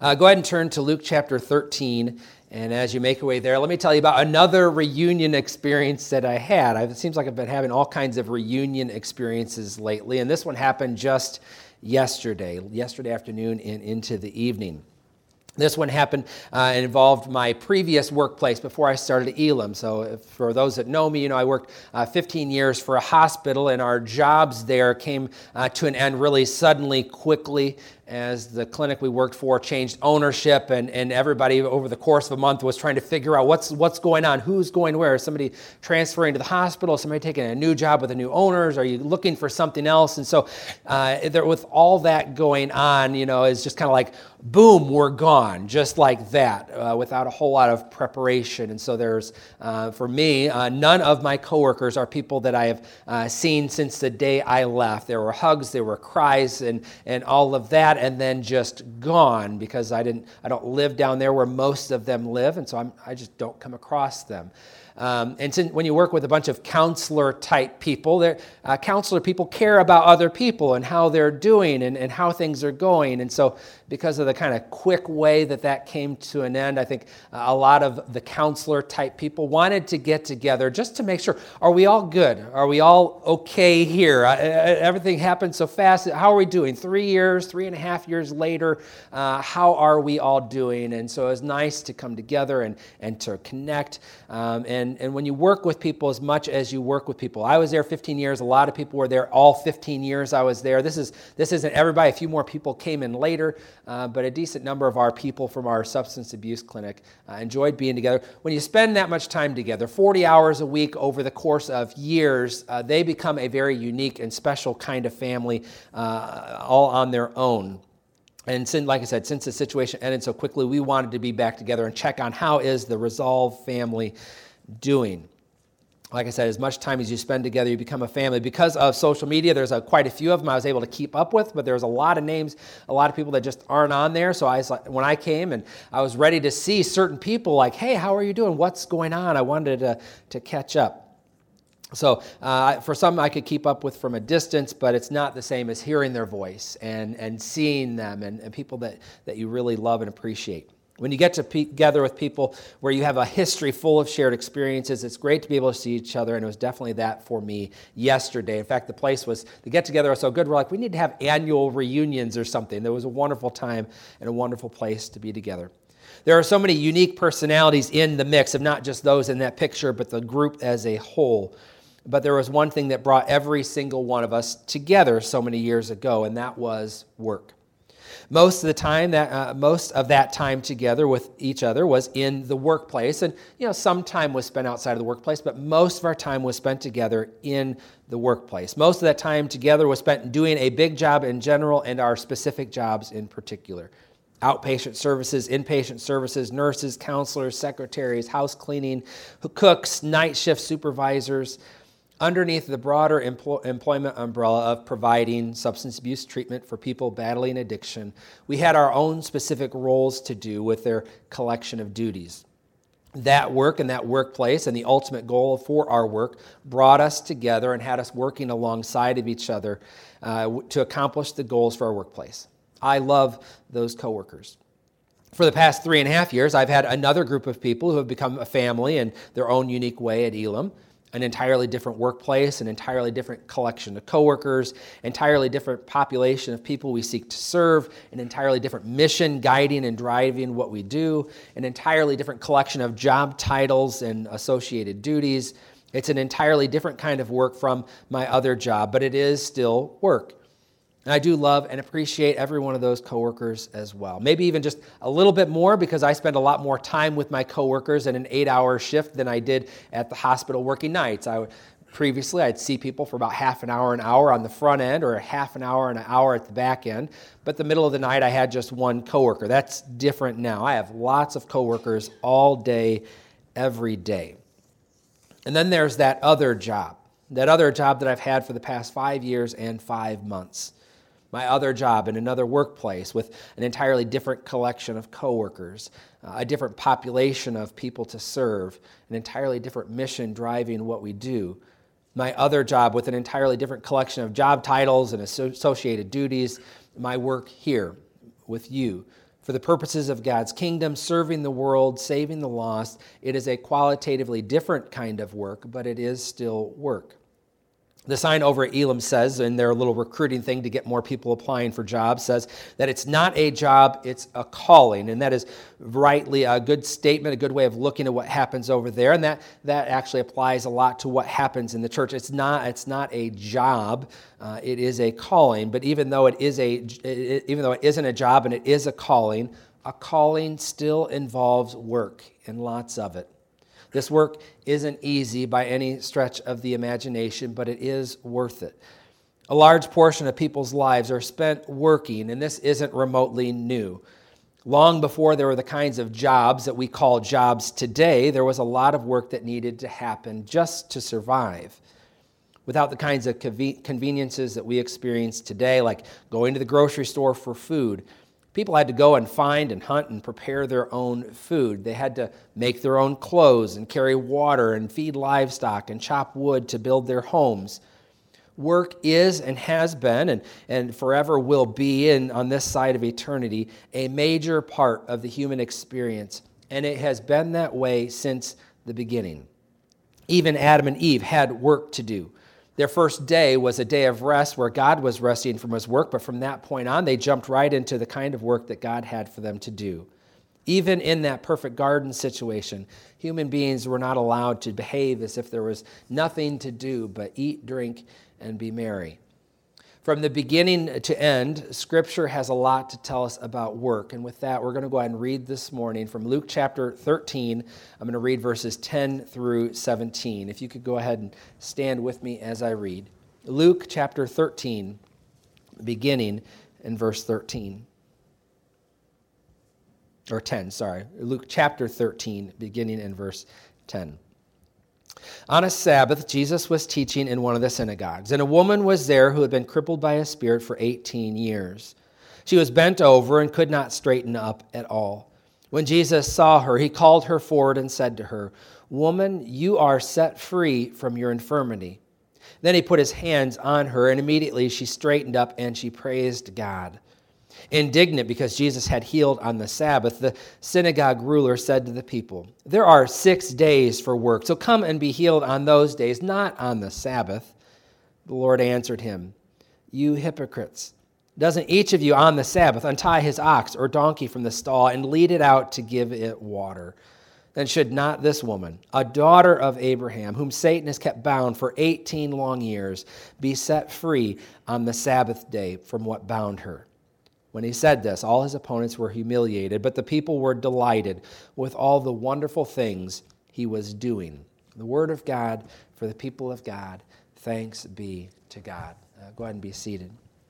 Go ahead and turn to Luke chapter 13, and as you make your way there, let me tell you about another reunion experience that I had. It seems like I've been having all kinds of reunion experiences lately, and this one happened just yesterday afternoon and into the evening. This one happened and involved my previous workplace before I started at Elam. So for those that know me, I worked 15 years for a hospital, and our jobs there came to an end really suddenly, quickly, as the clinic we worked for changed ownership, and everybody over the course of a month was trying to figure out what's going on, who's going where. Is somebody transferring to the hospital? Somebody taking a new job with the new owners? Are you looking for something else? And so with all that going on, it's just kind of like, boom, we're gone, just like that, without a whole lot of preparation. And so there's, for me, none of my coworkers are people that I have seen since the day I left. There were hugs, there were cries, and all of that, and then just gone, because I don't live down there where most of them live, and so I just don't come across them. And when you work with a bunch of counselor-type people, counselor people care about other people and how they're doing and how things are going. And so because of the kind of quick way that came to an end, I think a lot of the counselor-type people wanted to get together just to make sure, are we all good? Are we all okay here? Everything happened so fast. How are we doing? 3.5 years later, how are we all doing? And so it was nice to come together and to connect. And when you work with people as much as you work with people, I was there 15 years. A lot of people were there all 15 years I was there. This isn't everybody. A few more people came in later, but a decent number of our people from our substance abuse clinic enjoyed being together. When you spend that much time together, 40 hours a week over the course of years, they become a very unique and special kind of family, all on their own. And like I said, since the situation ended so quickly, we wanted to be back together and check on how is the Resolve family doing. Like I said, as much time as you spend together, you become a family. Because of social media, there's quite a few of them I was able to keep up with, but there's a lot of names, a lot of people that just aren't on there. So when I came and I was ready to see certain people like, hey, how are you doing? What's going on? I wanted to catch up. So for some, I could keep up with from a distance, but it's not the same as hearing their voice and seeing them and people that you really love and appreciate. When you get together with people where you have a history full of shared experiences, it's great to be able to see each other, and it was definitely that for me yesterday. In fact, the get-together was so good, we're like, we need to have annual reunions or something. There was a wonderful time and a wonderful place to be together. There are so many unique personalities in the mix of not just those in that picture, but the group as a whole. But there was one thing that brought every single one of us together so many years ago, and that was work. Most of that time together with each other was in the workplace, and some time was spent outside of the workplace, but most of our time was spent together in the workplace. Most of that time together was spent doing a big job in general and our specific jobs in particular. Outpatient services, inpatient services, nurses, counselors, secretaries, house cleaning, cooks, night shift supervisors. Underneath the broader employment umbrella of providing substance abuse treatment for people battling addiction, we had our own specific roles to do with their collection of duties. That work and that workplace and the ultimate goal for our work brought us together and had us working alongside of each other to accomplish the goals for our workplace. I love those coworkers. For the past 3.5 years, I've had another group of people who have become a family in their own unique way at Elam. An entirely different workplace, an entirely different collection of coworkers, entirely different population of people we seek to serve, an entirely different mission guiding and driving what we do, an entirely different collection of job titles and associated duties. It's an entirely different kind of work from my other job, but it is still work. And I do love and appreciate every one of those coworkers as well. Maybe even just a little bit more because I spend a lot more time with my coworkers in an 8-hour shift than I did at the hospital working nights. Previously, I'd see people for about half an hour on the front end or half an hour and an hour at the back end. But the middle of the night, I had just one coworker. That's different now. I have lots of coworkers all day, every day. And then there's that other job that I've had for the past 5 years and 5 months. My other job in another workplace with an entirely different collection of coworkers, a different population of people to serve, an entirely different mission driving what we do. My other job with an entirely different collection of job titles and associated duties. My work here with you For the purposes of God's kingdom, serving the world, saving the lost, it is a qualitatively different kind of work, but it is still work. The sign over at Elam says, in their little recruiting thing to get more people applying for jobs, says that it's not a job, it's a calling. And that is rightly a good statement, a good way of looking at what happens over there. And that actually applies a lot to what happens in the church. It's not a job, it is a calling. But even though it isn't a job and it is a calling still involves work, and lots of it. This work isn't easy by any stretch of the imagination, but it is worth it. A large portion of people's lives are spent working, and this isn't remotely new. Long before there were the kinds of jobs that we call jobs today, there was a lot of work that needed to happen just to survive. Without the kinds of conveniences that we experience today, like going to the grocery store for food, people had to go and find and hunt and prepare their own food. They had to make their own clothes and carry water and feed livestock and chop wood to build their homes. Work is and has been and forever will be, on this side of eternity, a major part of the human experience. And it has been that way since the beginning. Even Adam and Eve had work to do. Their first day was a day of rest where God was resting from his work, but from that point on, they jumped right into the kind of work that God had for them to do. Even in that perfect garden situation, human beings were not allowed to behave as if there was nothing to do but eat, drink, and be merry. From the beginning to end, Scripture has a lot to tell us about work. And with that, we're going to go ahead and read this morning from Luke chapter 13. I'm going to read verses 10 through 17. If you could go ahead and stand with me as I read. Luke chapter 13, beginning in verse 13. Or 10, sorry. Luke chapter 13, beginning in verse 10. On a Sabbath, Jesus was teaching in one of the synagogues, and a woman was there who had been crippled by a spirit for 18 years. She was bent over and could not straighten up at all. When Jesus saw her, he called her forward and said to her, "Woman, you are set free from your infirmity." Then he put his hands on her, and immediately she straightened up and she praised God. Indignant because Jesus had healed on the Sabbath, the synagogue ruler said to the people, "There are 6 days for work, so come and be healed on those days, not on the Sabbath." The Lord answered him, "You hypocrites! Doesn't each of you on the Sabbath untie his ox or donkey from the stall and lead it out to give it water? Then should not this woman, a daughter of Abraham, whom Satan has kept bound for 18 long years, be set free on the Sabbath day from what bound her?" When he said this, all his opponents were humiliated, but the people were delighted with all the wonderful things he was doing. The word of God for the people of God. Thanks be to God. Go ahead and be seated.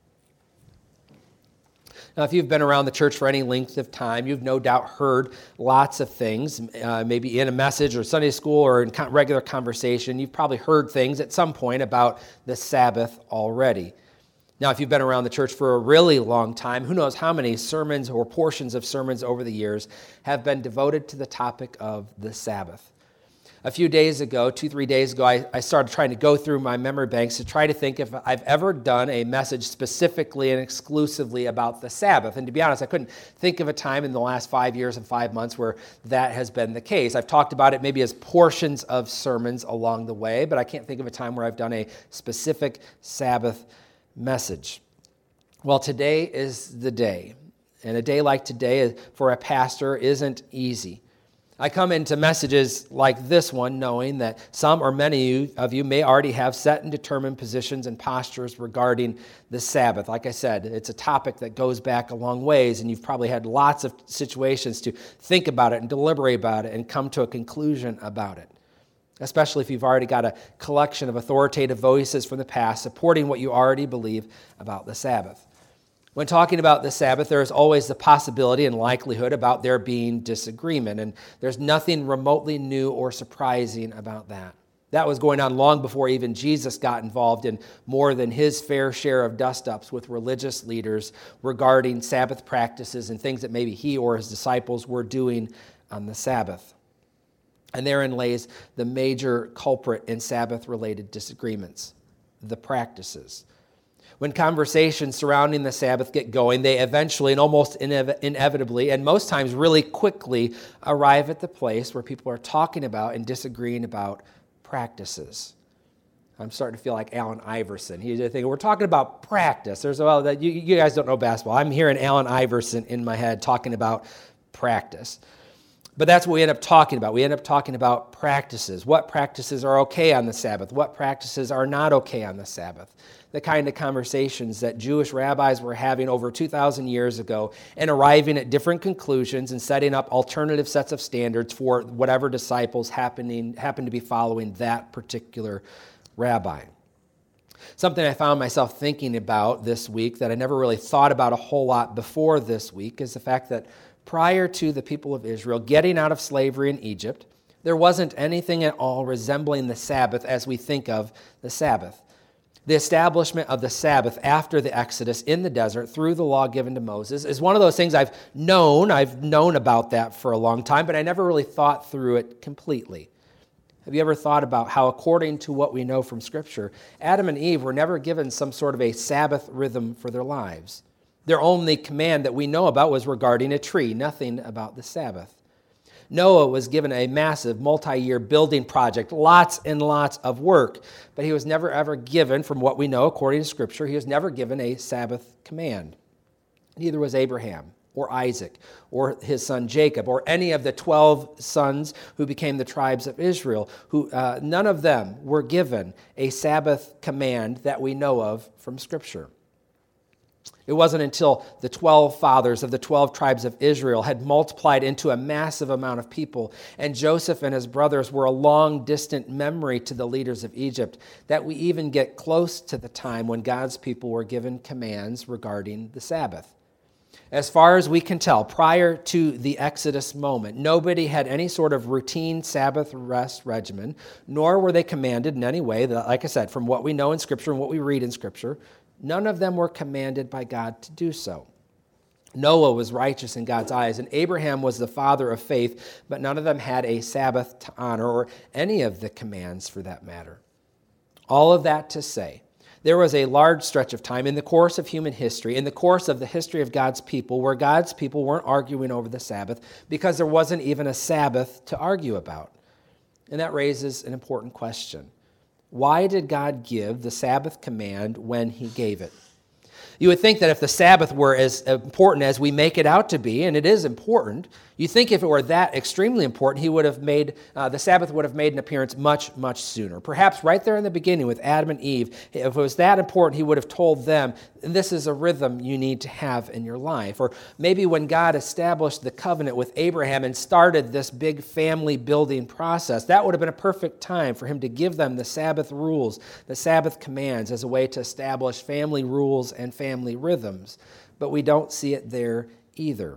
Now, if you've been around the church for any length of time, you've no doubt heard lots of things, maybe in a message or Sunday school or in regular conversation. You've probably heard things at some point about the Sabbath already. Now, if you've been around the church for a really long time, who knows how many sermons or portions of sermons over the years have been devoted to the topic of the Sabbath. A few days ago, 2-3 days ago, I started trying to go through my memory banks to try to think if I've ever done a message specifically and exclusively about the Sabbath. And to be honest, I couldn't think of a time in the last 5 years and 5 months where that has been the case. I've talked about it maybe as portions of sermons along the way, but I can't think of a time where I've done a specific Sabbath message. Well, today is the day, and a day like today for a pastor isn't easy. I come into messages like this one knowing that some or many of you may already have set and determined positions and postures regarding the Sabbath. Like I said, it's a topic that goes back a long ways, and you've probably had lots of situations to think about it and deliberate about it and come to a conclusion about it. Especially if you've already got a collection of authoritative voices from the past supporting what you already believe about the Sabbath. When talking about the Sabbath, there is always the possibility and likelihood about there being disagreement, and there's nothing remotely new or surprising about that. That was going on long before even Jesus got involved in more than his fair share of dust-ups with religious leaders regarding Sabbath practices and things that maybe he or his disciples were doing on the Sabbath. And therein lays the major culprit in Sabbath-related disagreements, the practices. When conversations surrounding the Sabbath get going, they eventually and almost inevitably, and most times really quickly, arrive at the place where people are talking about and disagreeing about practices. I'm starting to feel like Allen Iverson. He's thinking, we're talking about practice. You guys don't know basketball. I'm hearing Allen Iverson in my head talking about practice. But that's what we end up talking about. We end up talking about practices. What practices are okay on the Sabbath? What practices are not okay on the Sabbath? The kind of conversations that Jewish rabbis were having over 2,000 years ago and arriving at different conclusions and setting up alternative sets of standards for whatever disciples happen to be following that particular rabbi. Something I found myself thinking about this week that I never really thought about a whole lot before this week is the fact that prior to the people of Israel getting out of slavery in Egypt, there wasn't anything at all resembling the Sabbath as we think of the Sabbath. The establishment of the Sabbath after the Exodus in the desert through the law given to Moses is one of those things I've known about that for a long time, but I never really thought through it completely. Have you ever thought about how, according to what we know from Scripture, Adam and Eve were never given some sort of a Sabbath rhythm for their lives? Their only command that we know about was regarding a tree, nothing about the Sabbath. Noah was given a massive multi-year building project, lots and lots of work, but he was never ever given, from what we know according to Scripture, he was never given a Sabbath command. Neither was Abraham or Isaac or his son Jacob or any of the 12 sons who became the tribes of Israel. None of them were given a Sabbath command that we know of from Scripture. It wasn't until the 12 fathers of the 12 tribes of Israel had multiplied into a massive amount of people, and Joseph and his brothers were a long, distant memory to the leaders of Egypt, that we even get close to the time when God's people were given commands regarding the Sabbath. As far as we can tell, prior to the Exodus moment, nobody had any sort of routine Sabbath rest regimen, nor were they commanded in any way, like I said, from what we know in Scripture and what we read in Scripture, none of them were commanded by God to do so. Noah was righteous in God's eyes, and Abraham was the father of faith, but none of them had a Sabbath to honor or any of the commands for that matter. All of that to say, there was a large stretch of time in the course of human history, in the course of the history of God's people, where God's people weren't arguing over the Sabbath because there wasn't even a Sabbath to argue about. And that raises an important question. Why did God give the Sabbath command when he gave it? You would think that if the Sabbath were as important as we make it out to be, and it is important, you think if it were that extremely important, he would have made the Sabbath would have made an appearance much, much sooner. Perhaps right there in the beginning with Adam and Eve, if it was that important, he would have told them, this is a rhythm you need to have in your life. Or maybe when God established the covenant with Abraham and started this big family building process, that would have been a perfect time for him to give them the Sabbath rules, the Sabbath commands as a way to establish family rules and family rhythms. But we don't see it there either.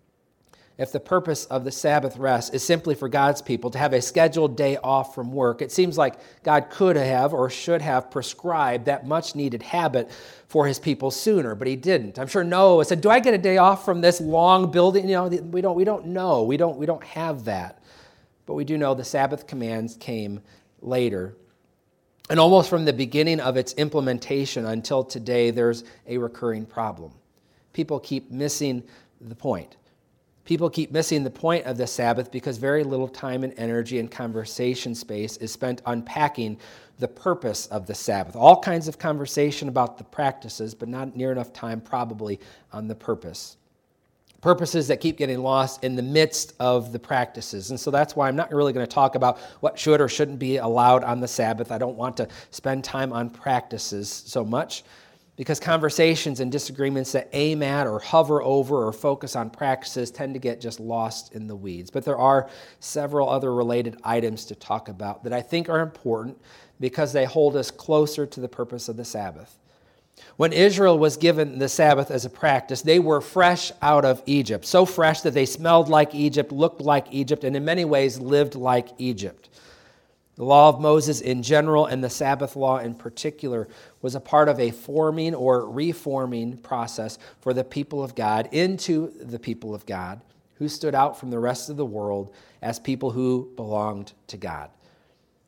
If the purpose of the Sabbath rest is simply for God's people to have a scheduled day off from work, it seems like God could have or should have prescribed that much-needed habit for his people sooner, but he didn't. I'm sure Noah said, do I get a day off from this long building? We don't know. We don't have that. But we do know the Sabbath commands came later. And almost from the beginning of its implementation until today, there's a recurring problem. People keep missing the point. People keep missing the point of the Sabbath because very little time and energy and conversation space is spent unpacking the purpose of the Sabbath. All kinds of conversation about the practices, but not near enough time probably on the purpose. Purposes that keep getting lost in the midst of the practices. And so that's why I'm not really going to talk about what should or shouldn't be allowed on the Sabbath. I don't want to spend time on practices so much, because conversations and disagreements that aim at or hover over or focus on practices tend to get just lost in the weeds. But there are several other related items to talk about that I think are important because they hold us closer to the purpose of the Sabbath. When Israel was given the Sabbath as a practice, they were fresh out of Egypt, so fresh that they smelled like Egypt, looked like Egypt, and in many ways lived like Egypt. The law of Moses in general and the Sabbath law in particular was a part of a forming or reforming process for the people of God into the people of God who stood out from the rest of the world as people who belonged to God.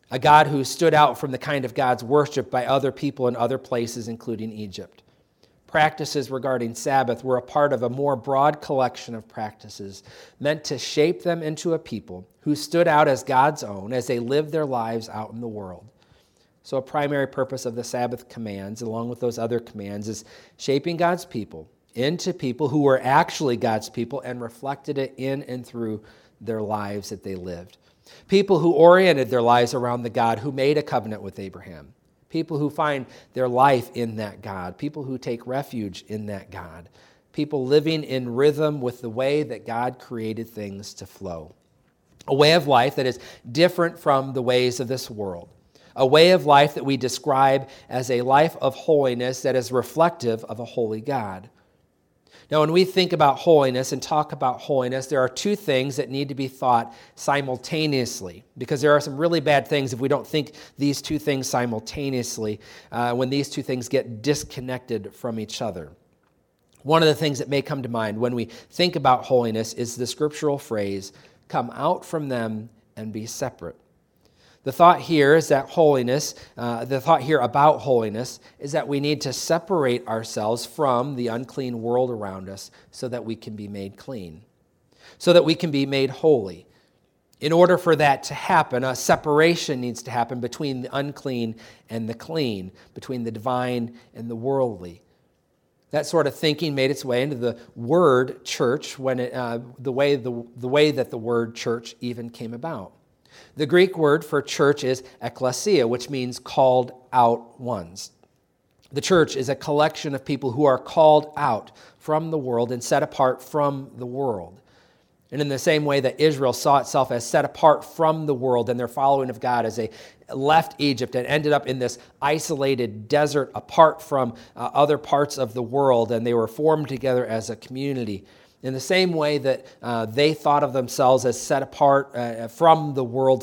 a God who stood out from the kind of gods worshipped by other people in other places, including Egypt. Practices regarding Sabbath were a part of a more broad collection of practices meant to shape them into a people who stood out as God's own as they lived their lives out in the world. So a primary purpose of the Sabbath commands, along with those other commands, is shaping God's people into people who were actually God's people and reflected it in and through their lives that they lived. People who oriented their lives around the God who made a covenant with Abraham. People who find their life in that God. People who take refuge in that God. People living in rhythm with the way that God created things to flow. A way of life that is different from the ways of this world. A way of life that we describe as a life of holiness that is reflective of a holy God. Now, when we think about holiness and talk about holiness, there are two things that need to be thought simultaneously, because there are some really bad things if we don't think these two things simultaneously, when these two things get disconnected from each other. One of the things that may come to mind when we think about holiness is the scriptural phrase, "Come out from them and be separate." The thought here is that the thought here about holiness is that we need to separate ourselves from the unclean world around us so that we can be made clean, so that we can be made holy. In order for that to happen, a separation needs to happen between the unclean and the clean, between the divine and the worldly. That sort of thinking made its way into the word church when the way that the word church even came about. The Greek word for church is ekklesia, which means called out ones. The church is a collection of people who are called out from the world and set apart from the world. And in the same way that Israel saw itself as set apart from the world and their following of God as they left Egypt and ended up in this isolated desert apart from other parts of the world, and they were formed together as a community. In the same way that they thought of themselves as set apart from the world,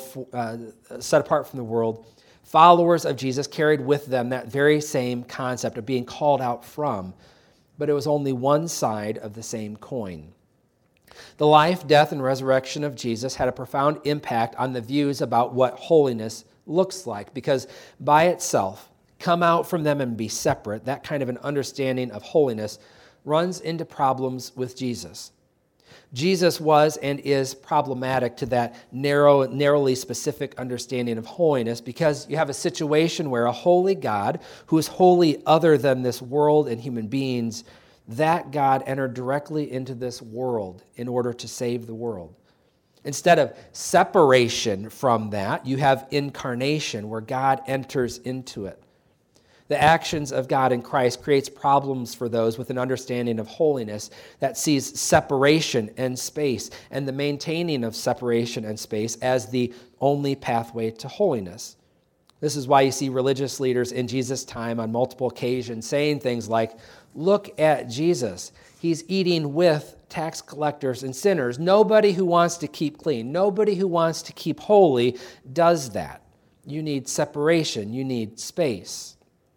followers of Jesus carried with them that very same concept of being called out from, but it was only one side of the same coin. The life, death, and resurrection of Jesus had a profound impact on the views about what holiness looks like, because by itself, come out from them and be separate, that kind of an understanding of holiness runs into problems with Jesus. Jesus was and is problematic to that narrowly specific understanding of holiness, because you have a situation where a holy God, who is wholly other than this world and human beings, that God entered directly into this world in order to save the world. Instead of separation from that, you have incarnation, where God enters into it. The actions of God in Christ creates problems for those with an understanding of holiness that sees separation and space, and the maintaining of separation and space as the only pathway to holiness. This is why you see religious leaders in Jesus' time on multiple occasions saying things like, "Look at Jesus. He's eating with tax collectors and sinners. Nobody who wants to keep clean, nobody who wants to keep holy does that. You need separation. You need space."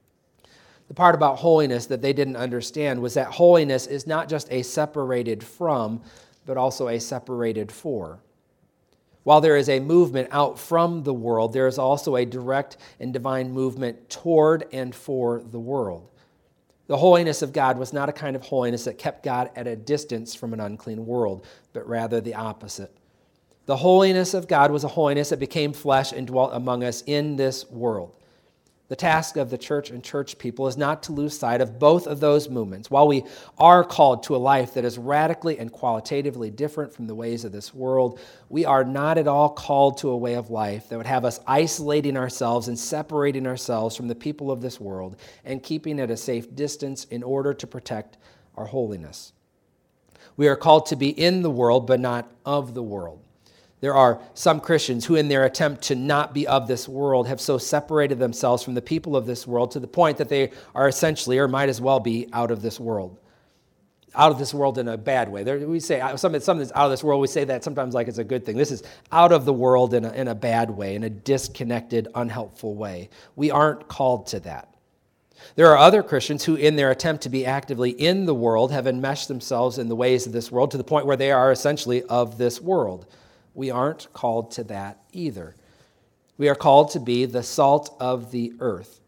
The part about holiness that they didn't understand was that holiness is not just a separated from, but also a separated for. While there is a movement out from the world, there is also a direct and divine movement toward and for the world. The holiness of God was not a kind of holiness that kept God at a distance from an unclean world, but rather the opposite. The holiness of God was a holiness that became flesh and dwelt among us in this world. The task of the church and church people is not to lose sight of both of those movements. While we are called to a life that is radically and qualitatively different from the ways of this world, we are not at all called to a way of life that would have us isolating ourselves and separating ourselves from the people of this world and keeping at a safe distance in order to protect our holiness. We are called to be in the world, but not of the world. There are some Christians who, in their attempt to not be of this world, have so separated themselves from the people of this world to the point that they are essentially, or might as well be, out of this world. Out of this world in a bad way. We say something that's out of this world, we say that sometimes like it's a good thing. This is out of the world in a bad way, in a disconnected, unhelpful way. We aren't called to that. There are other Christians who, in their attempt to be actively in the world, have enmeshed themselves in the ways of this world to the point where they are essentially of this world. We aren't called to that either. We are called to be the salt of the earth.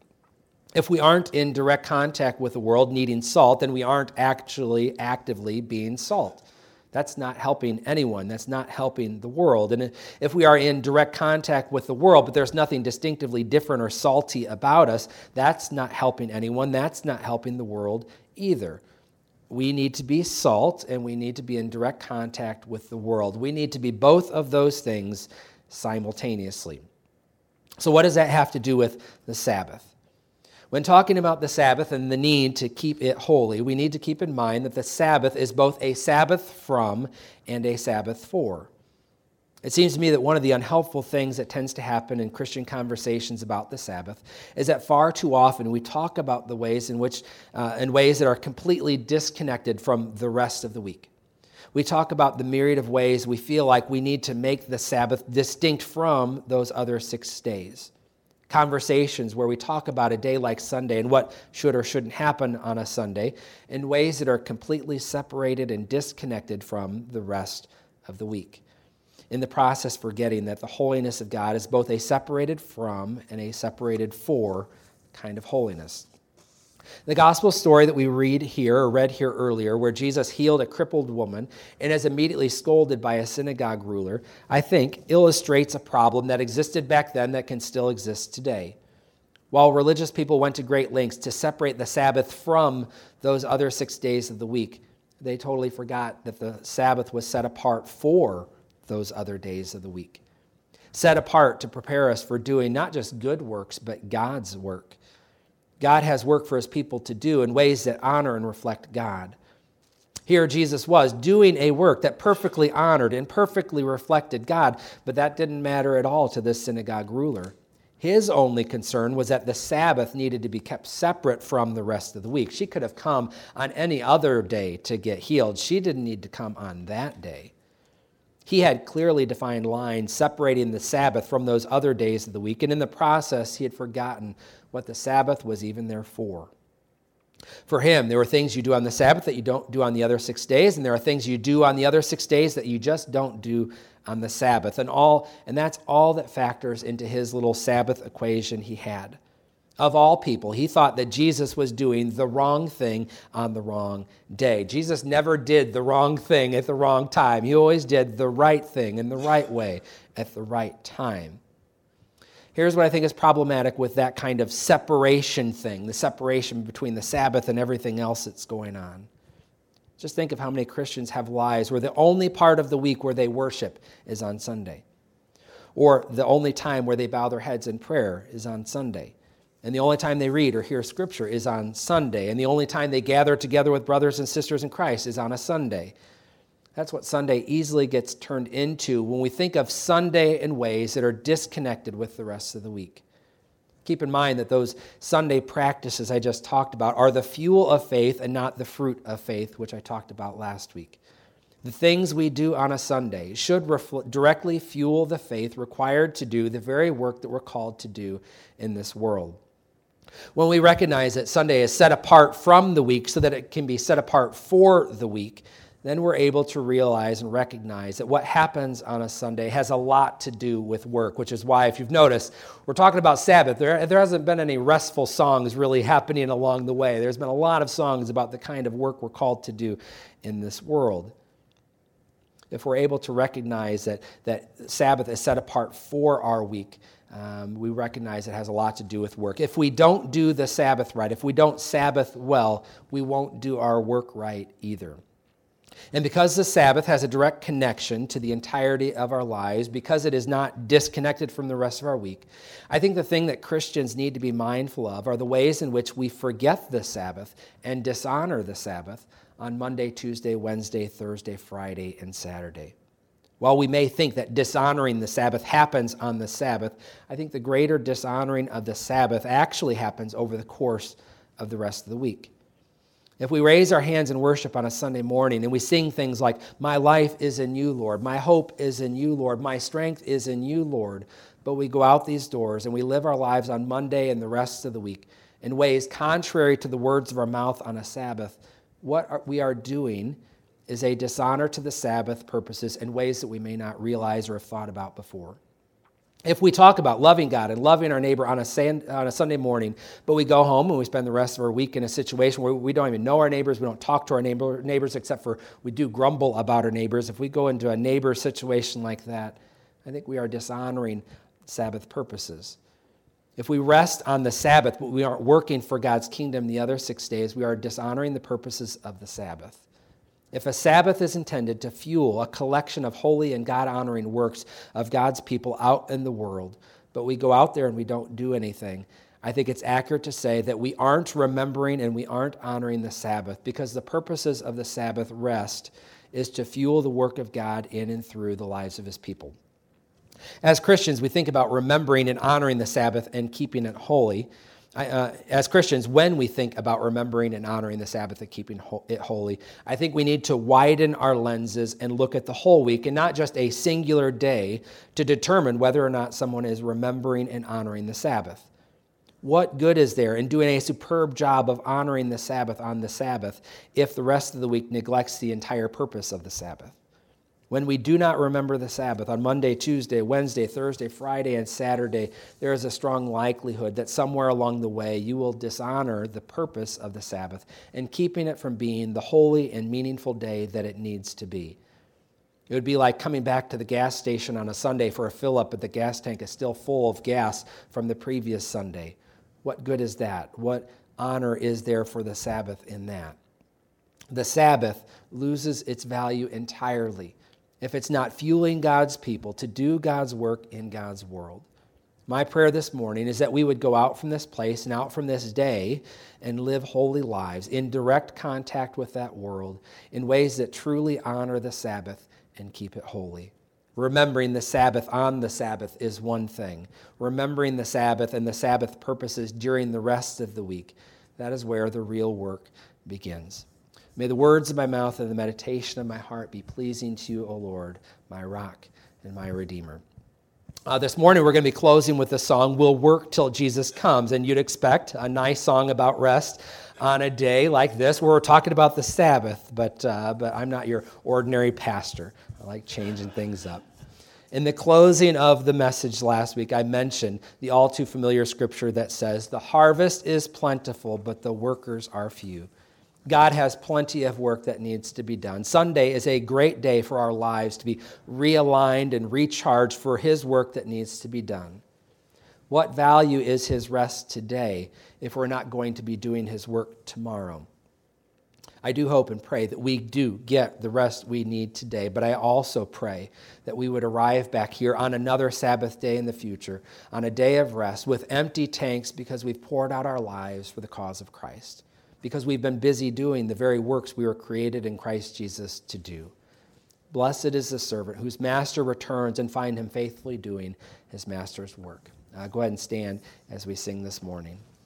If we aren't in direct contact with the world needing salt, then we aren't actually actively being salt. That's not helping anyone. That's not helping the world. And if we are in direct contact with the world, but there's nothing distinctively different or salty about us, that's not helping anyone. That's not helping the world either. We need to be salt, and we need to be in direct contact with the world. We need to be both of those things simultaneously. So what does that have to do with the Sabbath? When talking about the Sabbath and the need to keep it holy, we need to keep in mind that the Sabbath is both a Sabbath from and a Sabbath for. It seems to me that one of the unhelpful things that tends to happen in Christian conversations about the Sabbath is that far too often we talk about the ways in ways that are completely disconnected from the rest of the week. We talk about the myriad of ways we feel like we need to make the Sabbath distinct from those other 6 days. Conversations where we talk about a day like Sunday and what should or shouldn't happen on a Sunday in ways that are completely separated and disconnected from the rest of the week. In the process, forgetting that the holiness of God is both a separated from and a separated for kind of holiness. The gospel story that we read here, or read here earlier, where Jesus healed a crippled woman and is immediately scolded by a synagogue ruler, I think illustrates a problem that existed back then that can still exist today. While religious people went to great lengths to separate the Sabbath from those other 6 days of the week, they totally forgot that the Sabbath was set apart for those other days of the week. Set apart to prepare us for doing not just good works, but God's work. God has work for his people to do in ways that honor and reflect God. Here Jesus was doing a work that perfectly honored and perfectly reflected God, but that didn't matter at all to this synagogue ruler. His only concern was that the Sabbath needed to be kept separate from the rest of the week. She could have come on any other day to get healed. She didn't need to come on that day. He had clearly defined lines separating the Sabbath from those other days of the week, and in the process, he had forgotten what the Sabbath was even there for. For him, there were things you do on the Sabbath that you don't do on the other 6 days, and there are things you do on the other 6 days that you just don't do on the Sabbath. And that's all that factors into his little Sabbath equation he had. Of all people, he thought that Jesus was doing the wrong thing on the wrong day. Jesus never did the wrong thing at the wrong time. He always did the right thing in the right way at the right time. Here's what I think is problematic with that kind of separation thing, the separation between the Sabbath and everything else that's going on. Just think of how many Christians have lives where the only part of the week where they worship is on Sunday, or the only time where they bow their heads in prayer is on Sunday. And the only time they read or hear Scripture is on Sunday. And the only time they gather together with brothers and sisters in Christ is on a Sunday. That's what Sunday easily gets turned into when we think of Sunday in ways that are disconnected with the rest of the week. Keep in mind that those Sunday practices I just talked about are the fuel of faith and not the fruit of faith, which I talked about last week. The things we do on a Sunday should directly fuel the faith required to do the very work that we're called to do in this world. When we recognize that Sunday is set apart from the week so that it can be set apart for the week, then we're able to realize and recognize that what happens on a Sunday has a lot to do with work, which is why, if you've noticed, we're talking about Sabbath. There hasn't been any restful songs really happening along the way. There's been a lot of songs about the kind of work we're called to do in this world. If we're able to recognize that Sabbath is set apart for our week, we recognize it has a lot to do with work. If we don't do the Sabbath right, if we don't Sabbath well, we won't do our work right either. And because the Sabbath has a direct connection to the entirety of our lives, because it is not disconnected from the rest of our week, I think the thing that Christians need to be mindful of are the ways in which we forget the Sabbath and dishonor the Sabbath on Monday, Tuesday, Wednesday, Thursday, Friday, and Saturday. While we may think that dishonoring the Sabbath happens on the Sabbath, I think the greater dishonoring of the Sabbath actually happens over the course of the rest of the week. If we raise our hands in worship on a Sunday morning and we sing things like, "My life is in you, Lord. My hope is in you, Lord. My strength is in you, Lord," but we go out these doors and we live our lives on Monday and the rest of the week in ways contrary to the words of our mouth on a Sabbath, what we are doing is a dishonor to the Sabbath purposes in ways that we may not realize or have thought about before. If we talk about loving God and loving our neighbor on a Sunday morning, but we go home and we spend the rest of our week in a situation where we don't even know our neighbors, we don't talk to our neighbors except for we do grumble about our neighbors. If we go into a neighbor situation like that, I think we are dishonoring Sabbath purposes. If we rest on the Sabbath, but we aren't working for God's kingdom the other 6 days, we are dishonoring the purposes of the Sabbath. If a Sabbath is intended to fuel a collection of holy and God-honoring works of God's people out in the world, but we go out there and we don't do anything, I think it's accurate to say that we aren't remembering and we aren't honoring the Sabbath, because the purposes of the Sabbath rest is to fuel the work of God in and through the lives of his people. As Christians, we think about remembering and honoring the Sabbath and keeping it holy. As Christians, when we think about remembering and honoring the Sabbath and keeping it holy, I think we need to widen our lenses and look at the whole week and not just a singular day to determine whether or not someone is remembering and honoring the Sabbath. What good is there in doing a superb job of honoring the Sabbath on the Sabbath if the rest of the week neglects the entire purpose of the Sabbath? When we do not remember the Sabbath on Monday, Tuesday, Wednesday, Thursday, Friday, and Saturday, there is a strong likelihood that somewhere along the way you will dishonor the purpose of the Sabbath and keeping it from being the holy and meaningful day that it needs to be. It would be like coming back to the gas station on a Sunday for a fill-up, but the gas tank is still full of gas from the previous Sunday. What good is that? What honor is there for the Sabbath in that? The Sabbath loses its value entirely if it's not fueling God's people to do God's work in God's world. My prayer this morning is that we would go out from this place and out from this day and live holy lives in direct contact with that world in ways that truly honor the Sabbath and keep it holy. Remembering the Sabbath on the Sabbath is one thing. Remembering the Sabbath and the Sabbath purposes during the rest of the week, that is where the real work begins. May the words of my mouth and the meditation of my heart be pleasing to you, O Lord, my rock and my redeemer. This morning we're going to be closing with the song, We'll Work Till Jesus Comes. And you'd expect a nice song about rest on a day like this where we're talking about the Sabbath, but I'm not your ordinary pastor. I like changing things up. In the closing of the message last week, I mentioned the all too familiar scripture that says, the harvest is plentiful, but the workers are few. God has plenty of work that needs to be done. Sunday is a great day for our lives to be realigned and recharged for his work that needs to be done. What value is his rest today if we're not going to be doing his work tomorrow? I do hope and pray that we do get the rest we need today, but I also pray that we would arrive back here on another Sabbath day in the future, on a day of rest, with empty tanks because we've poured out our lives for the cause of Christ, because we've been busy doing the very works we were created in Christ Jesus to do. Blessed is the servant whose master returns and find him faithfully doing his master's work. Go ahead and stand as we sing this morning.